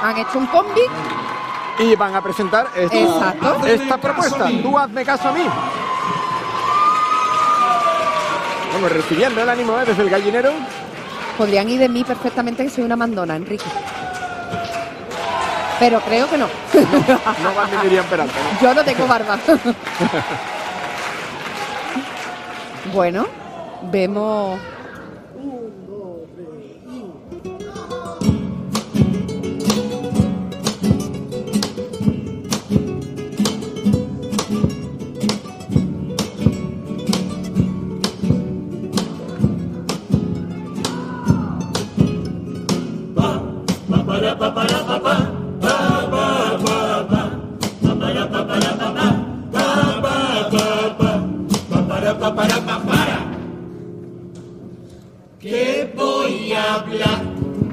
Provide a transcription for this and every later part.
Han hecho un combi. Y van a presentar esta propuesta. Tú hazme caso a mí. Vamos recibiendo el ánimo desde el gallinero. Podrían ir de mí perfectamente, que soy una mandona, Enrique. Pero creo que no. No van ni Miriam Peralta, ¿no? Yo no tengo barba. Bueno, vemos... ¿Qué voy a hablar?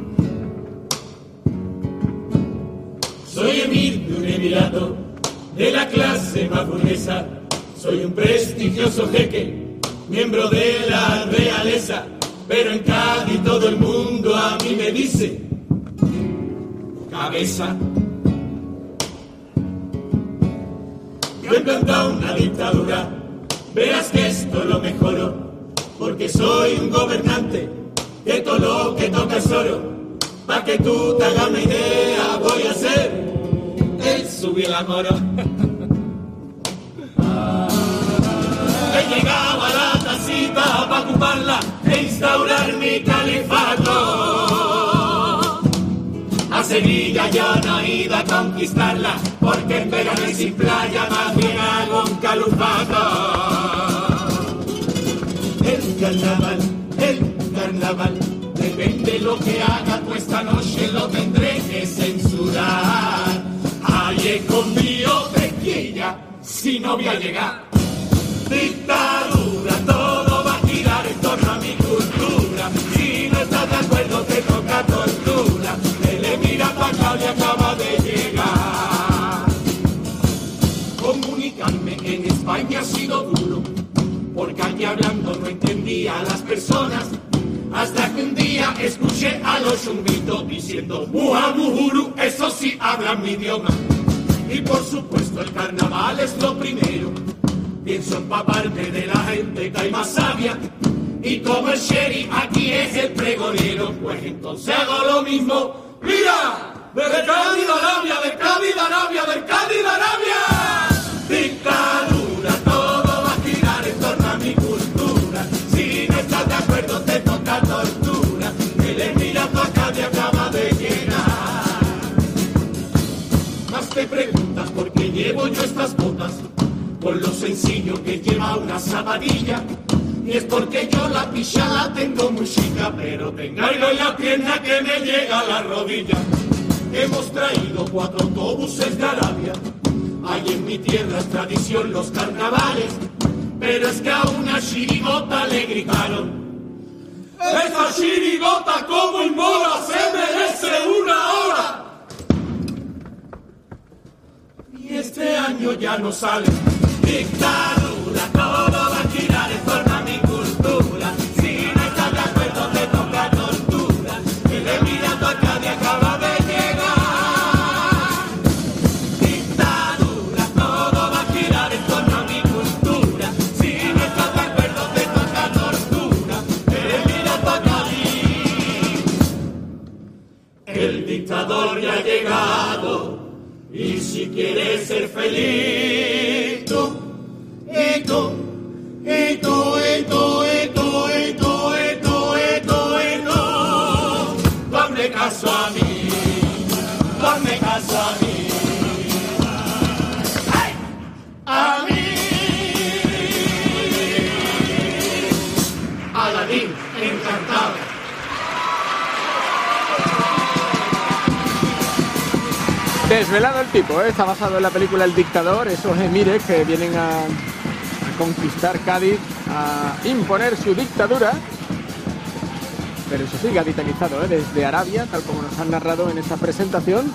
Soy emir de un emirato, de la clase más burguesa. Soy un prestigioso jeque, miembro de la realeza. Pero en Cádiz todo el mundo a mí me dice cabeza. Yo he plantado una dictadura, verás que esto lo mejoro. Porque soy un gobernante, que todo lo que toca es oro. Pa' que tú te hagas una idea, voy a hacer el subir la moro. He llegado a la tacita pa' ocuparla e instaurar mi califato. A Sevilla yo no he ido a conquistarla, porque en verano y sin playa más bien hago un calufato. El carnaval, depende lo que haga, pues esta noche lo tendré que censurar. Ay, conmigo tequilla, si no voy a llegar. Dictadura, todo va a girar en torno a mi cultura. Si no estás de acuerdo te toca tortura. El Emirato acá le acaba de llegar. Comunicarme en España ha sido duro, porque allí hablando no entendía a las personas, hasta que un día escuché a los chunguitos diciendo Muhamuru, eso sí hablan mi idioma. Y por supuesto el carnaval es lo primero. Pienso empaparme de la gente que hay más sabia, y como el sheriff aquí es el pregonero, pues entonces hago lo mismo. ¡Mira! ¡Del Cádiz a Arabia! ¡Del Cádiz a Arabia! ¡Del Cádiz a Arabia! Dictadura, todo va a girar en torno a mi cultura. Si no estás de acuerdo te toca tortura. El Emirato acá te acaba de llegar. Más te preguntas por qué llevo yo estas botas, por lo sencillo que lleva una zapadilla. Y es porque yo la picha la tengo muy chica, pero tengo en la pierna que me llega a la rodilla. Hemos traído 4 autobuses de Arabia. Hay en mi tierra es tradición los carnavales, pero es que a una chirigota le gritaron: ¡esa chirigota como inmola se merece una hora! Y este año ya no sale. Dictadura, todo va a girar en torno a mi cultura. Si no estás de acuerdo te toca tortura. El Emirato acá te acaba de llegar. Dictadura, todo va a girar en torno a mi cultura. Si no estás de acuerdo te toca tortura. El Emirato acá. El dictador ya ha llegado. Y si quieres ser feliz, tú, y tú, y tú, y tú, y tú, y tú, y tú, y tú, y tú, dame caso a mí, dame caso a mí, ¡ay! A mí. Aladín, encantado. Desvelado el tipo, está basado en la película El Dictador, esos emires que vienen a conquistar Cádiz, a imponer su dictadura, pero eso sí, gaditarizado, desde Arabia, tal como nos han narrado en esta presentación.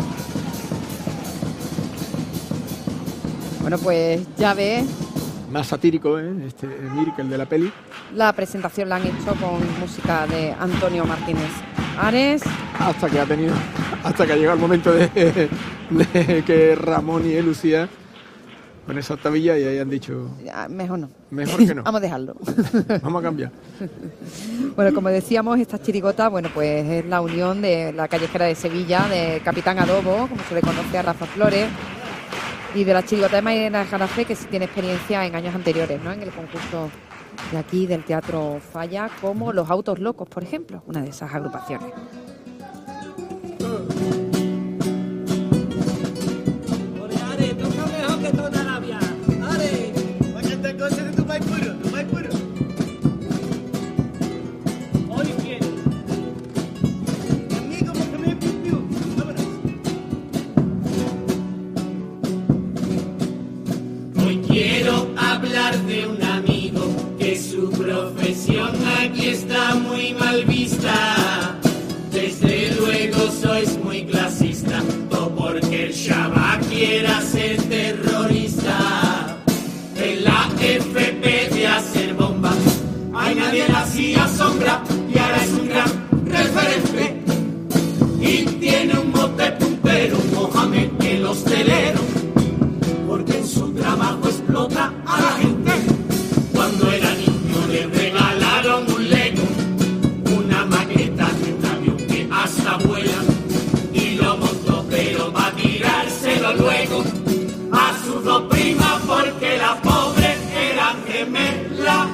Bueno, pues ya ves. Más satírico, este emir que el de la peli. La presentación la han hecho con música de Antonio Martínez Ares. Hasta que ha tenido hasta que llega el momento de que Ramón y Lucía con esa octavilla y ahí han dicho... Mejor no. Mejor que no. Vamos a dejarlo. Vamos a cambiar. Bueno, como decíamos, esta chirigota, bueno, pues es la unión de la callejera de Sevilla, de Capitán Adobo, como se le conoce a Rafa Flores, y de la chirigota de Mairena Jarafe, que sí tiene experiencia en años anteriores, ¿no? En el concurso de aquí, del Teatro Falla, como Los Autos Locos, por ejemplo, una de esas agrupaciones. Quiero hablar de un amigo que su profesión aquí está muy mal vista. Desde luego sois muy clasista, o porque el Shabak quiera ser terrorista. En la FP de hacer bombas, hay nadie la hacía sombra y ahora es un gran referente. Y tiene un mote puntero, Mohamed el hostelero, porque en su trabajo explota a la gente. Cuando era niño le regalaron un Lego, una maqueta de un avión que hasta vuela, y lo montó pero va a tirárselo luego a sus dos primas porque la pobre era gemela.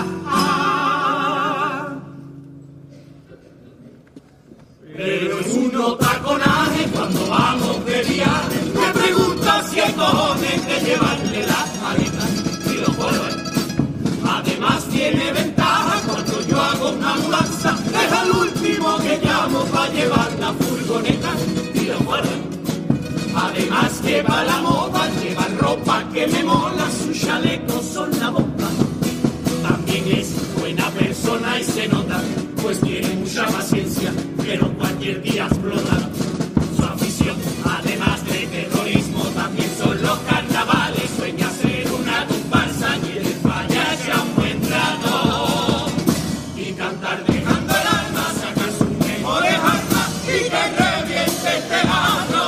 Pero es un taconaje cuando vamos de viaje. Me pregunta si hay cojones de llevarle las maletas y los bolsos. Además tiene ventaja cuando yo hago una mudanza. Es el último que llamo para llevar la furgoneta y los bolsos. Además lleva la moda, lleva ropa que me mola, sus chalecos son la bomba. También es buena persona y se nota, pues tiene mucha paciencia, pero cualquier día explota. Su afición, además de terrorismo, también son los carnavales. Sueña ser una comparsa y el payaso a un buen rato. Y cantar dejando el alma, sacar sus mejores armas y que reviente el teatro.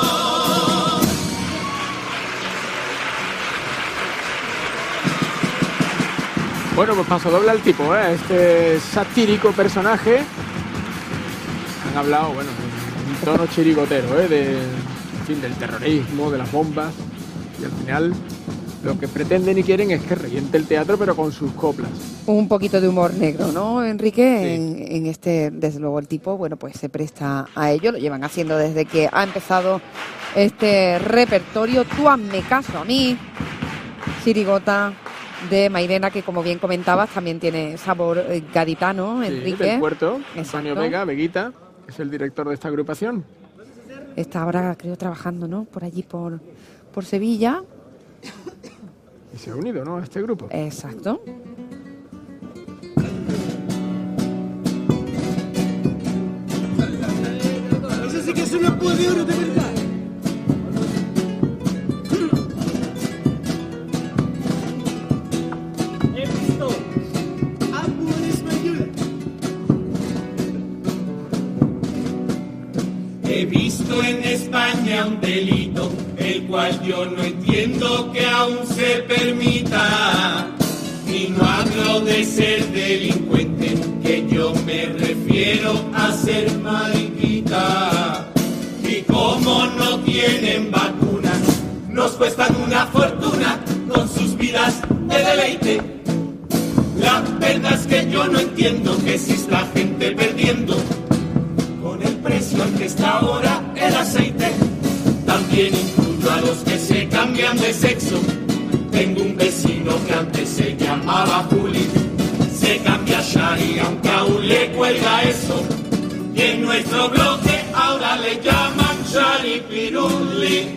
Bueno, pues paso doble al tipo, ¿eh? Este satírico personaje. Han hablado, bueno, en un tono chirigotero, en fin, del terrorismo, de las bombas. Y al final lo que pretenden y quieren es que reviente el teatro, pero con sus coplas. Un poquito de humor negro, ¿no, Enrique? Sí. En este, desde luego, el tipo, bueno, pues se presta a ello. Lo llevan haciendo desde que ha empezado este repertorio. Tú hazme caso a mí, chirigota de Mairena, que como bien comentabas también tiene sabor gaditano, Enrique. Sí, del puerto. Exacto. Antonio Vega, Veguita, que es el director de esta agrupación. Está ahora, creo, trabajando, ¿no? Por allí, por Sevilla. Y se ha unido, ¿no?, a este grupo. Exacto. Eso sí que es una púa de oro, de verdad. He visto en España un delito, el cual yo no entiendo que aún se permita. Y no hablo de ser delincuente, que yo me refiero a ser mariquita. Y como no tienen vacunas, nos cuestan una fortuna con sus vidas de deleite. La verdad es que yo no entiendo que exista gente perdiendo con el precio al que está ahora el aceite. También incluyo a los que se cambian de sexo. Tengo un vecino que antes se llamaba Juli, se cambia a Shari aunque aún le cuelga eso. Y en nuestro bloque ahora le llaman Shari Piruli.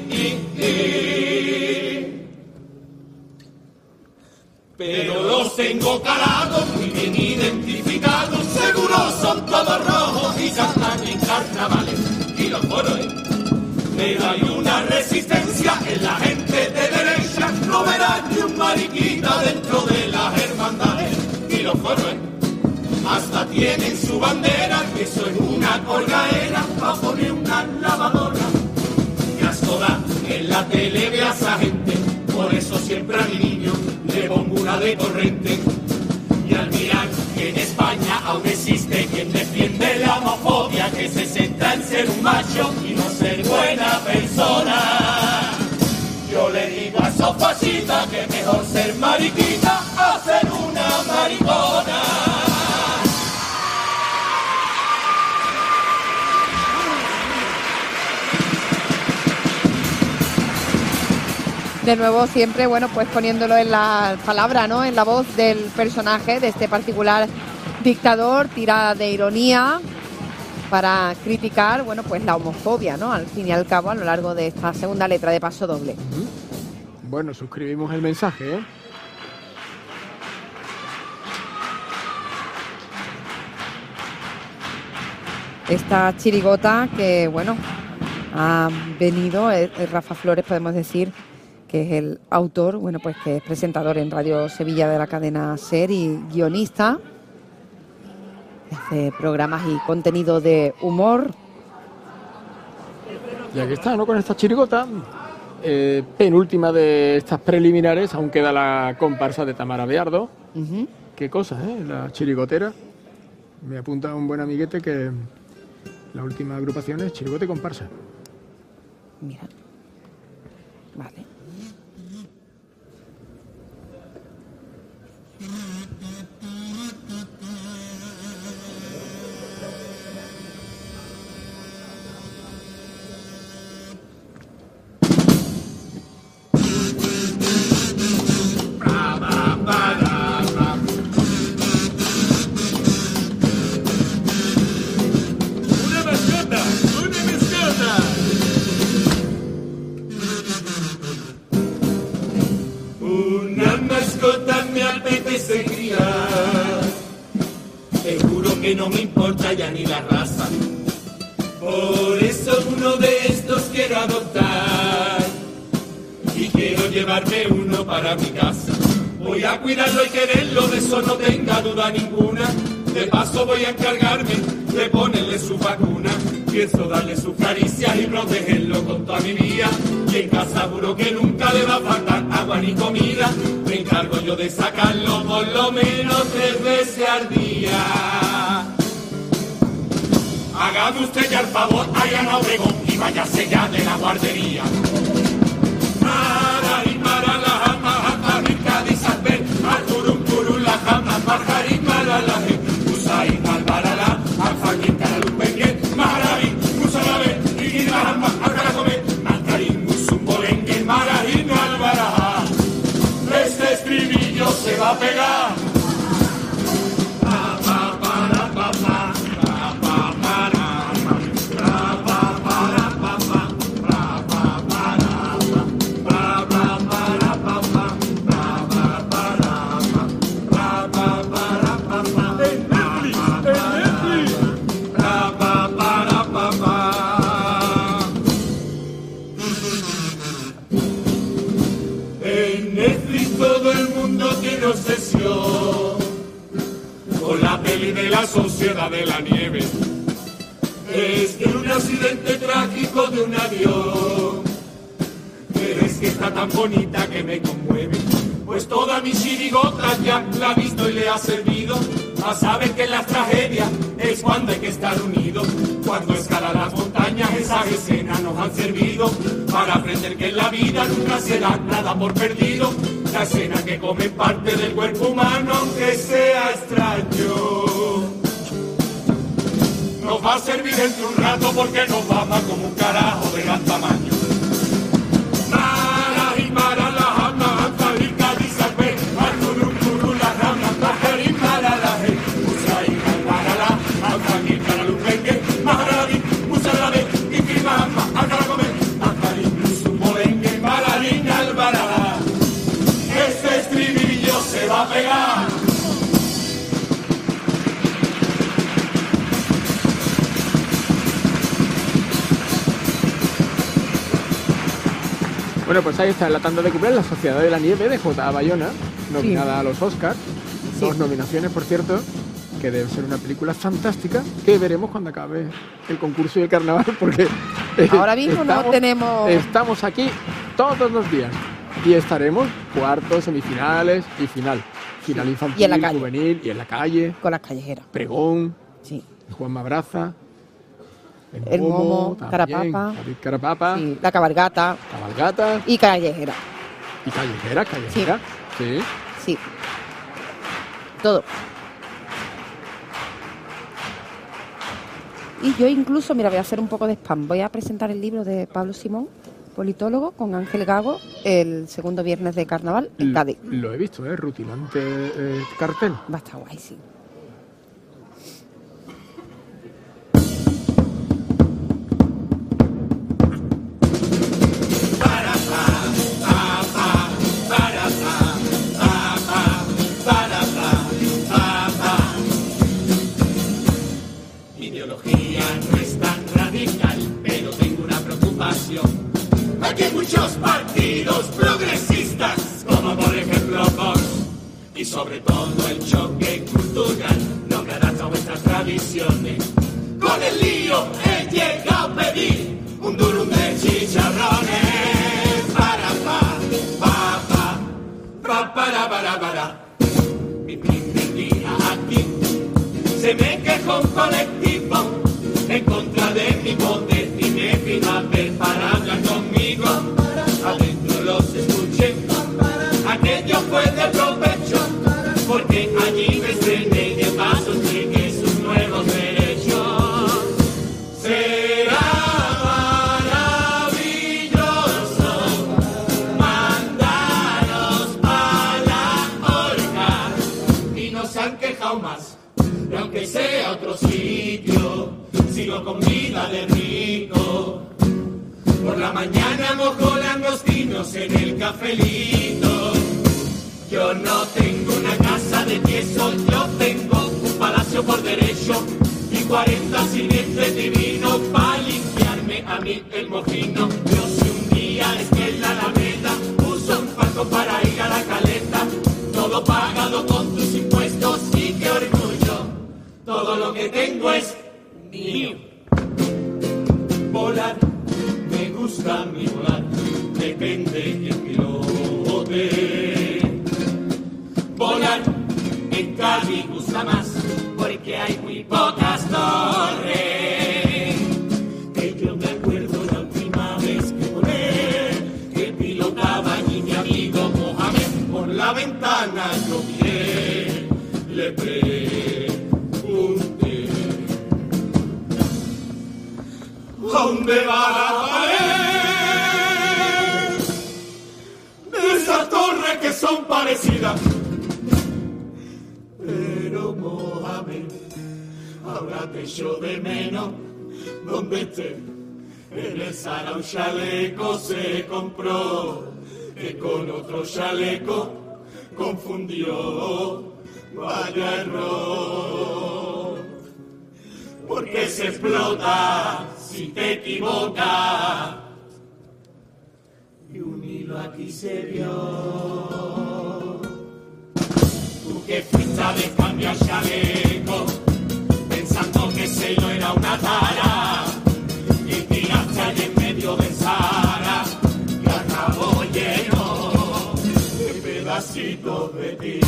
Pero los tengo calados, muy bien identificados, seguro son todos rojos y cantan en carnavales y los coros. Pero hay una resistencia en la gente de derecha, no verás ni un mariquita dentro de las hermandades y los coros. hasta tienen su bandera, que eso es una colgaera pa' poner una lavadora. Que asco da en la tele ve a esa gente, por eso siempre a mi niño le pongo una de corriente. Y al mirar que en España aún existe quien defiende la homofobia, que se centra en ser un macho y no ser buena persona, yo le digo a esos fascistas que mejor ser mariquita a ser una maricona. De nuevo siempre, bueno, pues poniéndolo en la palabra, ¿no? En la voz del personaje, de este particular dictador, tirada de ironía para criticar, bueno, pues la homofobia, ¿no? Al fin y al cabo, a lo largo de esta segunda letra de Paso Doble. Bueno, suscribimos el mensaje, ¿eh? Esta chirigota que, bueno, ha venido, Rafa Flores, podemos decir, que es el autor, bueno, pues que es presentador en Radio Sevilla de la cadena SER y guionista. Hace programas y contenido de humor. Y aquí está, ¿no? Con esta chirigota, penúltima de estas preliminares, aún queda la comparsa de Tamara Beardo. Qué cosas, ¿eh? La chirigotera. Me apunta un buen amiguete que la última agrupación es chirigote y comparsa. Mira. Vale. Que no me importa ya ni la raza, por eso uno de estos quiero adoptar y quiero llevarme uno para mi casa. Voy a cuidarlo y quererlo, de eso no tenga duda ninguna. De paso voy a encargarme de ponerle su vacuna. Pienso darle sus caricias y protegerlo con toda mi vida. Y en casa juro que nunca le va a faltar agua ni comida. Me encargo yo de sacarlo por lo menos 3 veces al día. Hágame usted ya el favor, allá a Obregón y váyase ya de la guardería. Mararí, para la jama, jama, rica, disabel, marturum, curum, la jama, marjarí, malalaje, usai, malbarala, alfaquín, caralumbengue, mararí, musalabe, y la jama, acaracome, marcarí, musumbolengue, mararí, malbaraja. Este estribillo se va a pegar. Pa, pa, para, pa, pa. Con la peli de la Sociedad de la Nieve. Es que un accidente trágico de un avión, pero es que está tan bonita que me conmueve. Pues toda mi chirigota ya la ha visto y le ha servido a saber que las tragedias es cuando hay que estar unidos. Cuando escalar las montañas esas escenas nos han servido para aprender que en la vida nunca se da nada por perdido. La escena que come parte del cuerpo humano aunque sea extraño nos va a servir dentro de un rato porque nos vamos como un carajo de gran tamaño. Mara y mara la jama, antarrica, disarbe, arturum, curu, la rama, pajarín, mara la je, usai, mara la, alfañín, caralumbengue, maharabi, musalabe, ikrimama, acaracome, pajarín, musumbolengue, mararín, albarada. Este estribillo se va a pegar. Bueno, pues ahí está, en la tanda de cumpleaños, La Sociedad de la Nieve, de J.A. Bayona, nominada a los Oscars. 2 nominaciones, por cierto. que debe ser una película fantástica que veremos cuando acabe el concurso y el carnaval, porque ahora mismo estamos aquí todos los días y estaremos cuartos, semifinales y final infantil, y en la calle, juvenil y en la calle, con las callejeras, pregón, sí, Juan Mabraza, el Momo, también, Carapapa, sí, la cabalgata y callejera. Y callejera, sí, todo. Y yo incluso, mira, voy a hacer un poco de spam. Voy a presentar el libro de Pablo Simón, politólogo, con Ángel Gago, el segundo viernes de carnaval en Cádiz. Lo he visto, rutilante cartel. Va a estar guay, sí. Aquí hay muchos partidos progresistas, como por ejemplo Vox, y sobre todo el choque cultural no me adapta a vuestras tradiciones. Con el lío he llegado a pedir un durum de chicharrones. Para. Mi primer día aquí se me quejó un colectivo en contra de mi poder y me vino a ver para hablar conmigo. Adentro los escuché, aquello fue de provecho, porque allí me estrené y de paso expliqué sus nuevos derechos. Será maravilloso mandaros a la horca y no se han quejado más, y aunque sea otro sitio, sigo con vida de rico. Por la mañana mojo langostinos en el cafelito. Yo no tengo una casa de queso, yo tengo un palacio por derecho y 40 sirvientes divinos para limpiarme a mí el mojino. Yo si un día es que en la Alameda uso un palco para ir a la caleta, todo pagado con tus impuestos y qué orgullo, todo lo que tengo es mío. Volar, me gusta mi volar, depende del pilote. Volar en Cádiz gusta más, porque hay muy pocas torres. Que yo me acuerdo la última vez que volé, que pilotaba allí mi amigo Mohamed. Por la ventana yo miré, le pregunté: ¿dónde va la pared de esas torres que son parecidas? Pero Mohamed, ahora te echo de menos donde esté. En el Sara un chaleco se compró, que con otro chaleco confundió. Vaya error, porque se explota si te equivocas. Y un hilo aquí se vio. Tú que fuiste a descambiar chaleco, pensando que Selo era una tara, y tiraste allí en medio del Sahara, y acabó lleno de pedacitos de ti.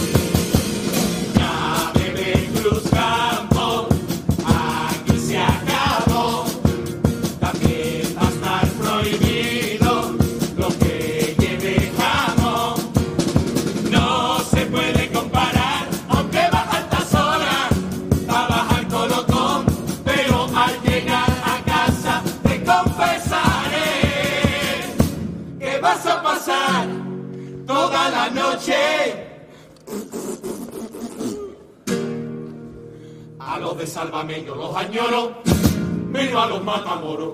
Ya bebé Cruz Campo, aquí se acabó. También va a estar prohibido lo que lleve jamón. No se puede comparar, aunque baja altas horas, a bajar colocón, pero al llegar a casa te confesaré que vas a pasar toda la noche. A los de Sálvame yo los añoro, menos a los matamoros.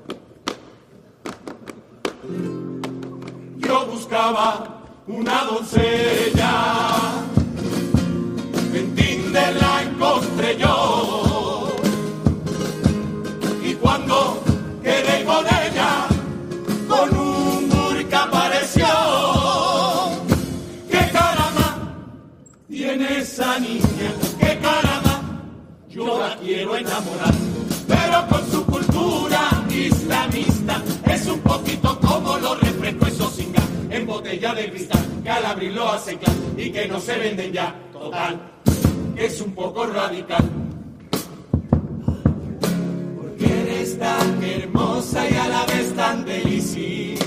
Yo buscaba una doncella, en Tinder la encontré yo, y cuando quedé con ella, con un burka apareció. ¡Qué caramba tiene esa niña! ¡Qué caramba bonito como los refrescos esos sin gas, en botella de cristal, que al abrirlo hace clac y que no se venden ya. Total, que es un poco radical. Porque eres tan hermosa y a la vez tan deliciosa.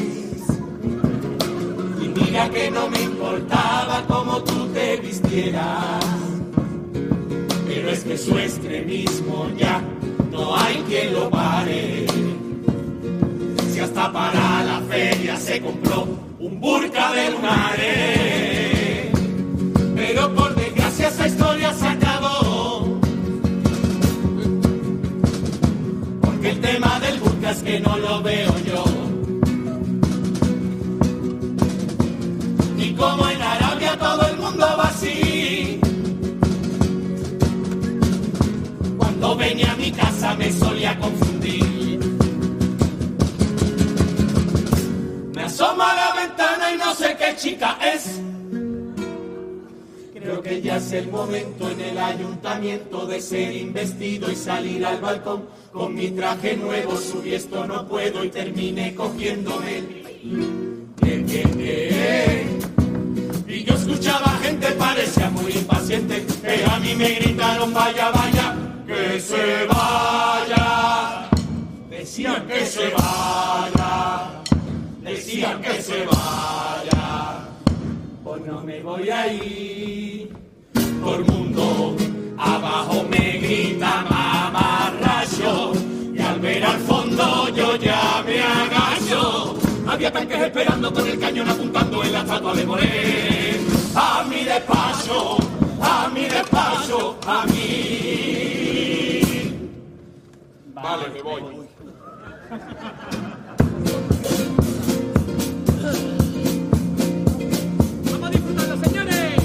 Y mira que no me importaba cómo tú te vistieras, pero es que su extremismo ya no hay quien lo pare. Si hasta para la feria se compró un burka de lunares, pero por desgracia esa historia se acabó, porque el tema del burka es que no lo veo yo. Y como en Arabia todo el mundo va así, cuando venía a mi casa me solía confundir. Me asomo a la ventana y no sé qué chica es. Creo que ya es el momento en el ayuntamiento de ser investido y salir al balcón. Con mi traje nuevo subí esto no puedo y terminé cogiéndome y yo escuchaba gente, parecía muy impaciente, pero a mí me gritaron vaya, vaya, que se vaya. Decían que se vaya, decían que se vaya. Pues no me voy a ir. Todo el mundo abajo me grita mamarracho, y al ver al fondo yo ya me agacho. Había tanques esperando con el cañón apuntando en la estatua de Moré. A mi despacho, a mi despacho, a mí. Vale, me voy. ¡Vamos a disfrutarlo, señores!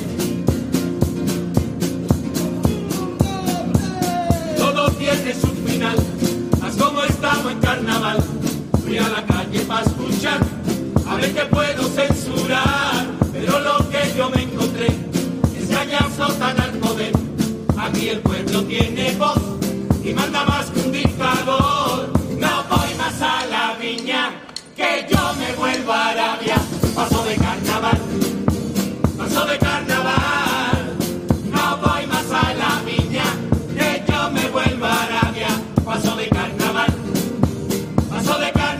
Todo tiene su final, haz como estamos en carnaval. Fui a la calle para escuchar, a ver qué puedo censurar, pero lo que yo me encontré es que allá flotan al poder. Aquí el pueblo tiene voz y manda más que un dictador. No voy más a la viña, que yo me vuelvo a Arabia. Paso de carnaval, paso de carnaval. No voy más a la viña, que yo me vuelvo a Arabia. Paso de carnaval, paso de carnaval.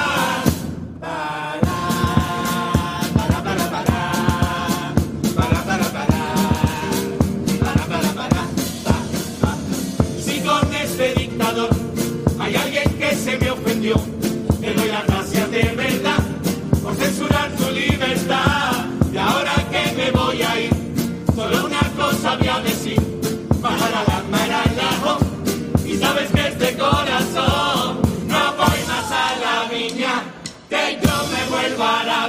Si con este dictador hay alguien que se me ofendió, le doy las gracias de verdad por censurar tu libertad. Y ahora que me voy a ir, solo una cosa voy a decir: bajar a la Maralajo, y sabes que es de corazón. No voy más a la viña, que yo me vuelvo a la